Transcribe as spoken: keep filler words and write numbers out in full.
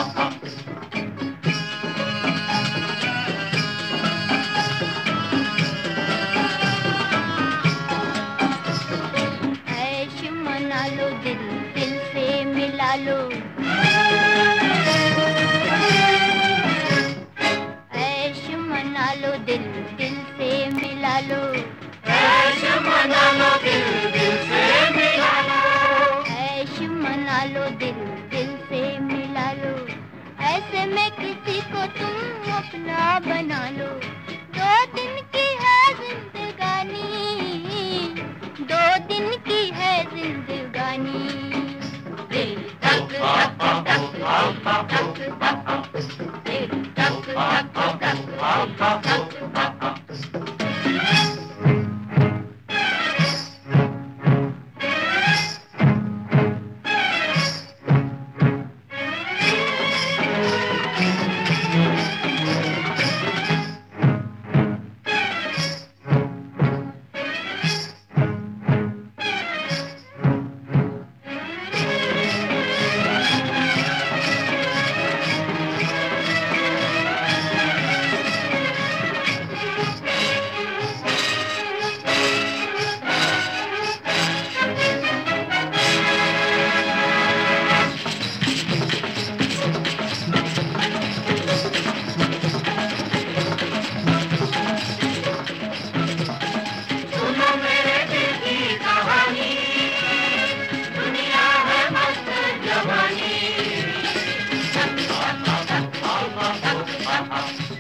ऐश मना लो, दिल दिल से मिला लो, ऐश मना लो, दिल दिल से मिला लो, ऐश मना लो, दिल दिल से मिला लो, ऐश मना लो, दिल दिल से मिला लो। ऐसे में किसी को तुम अपना बना लो। दो दिन की है जिंदगानी, दो दिन की है जिंदगानी। दिल धक धक धक धक धक, दिल धक धक धक धक धक। Uh-huh.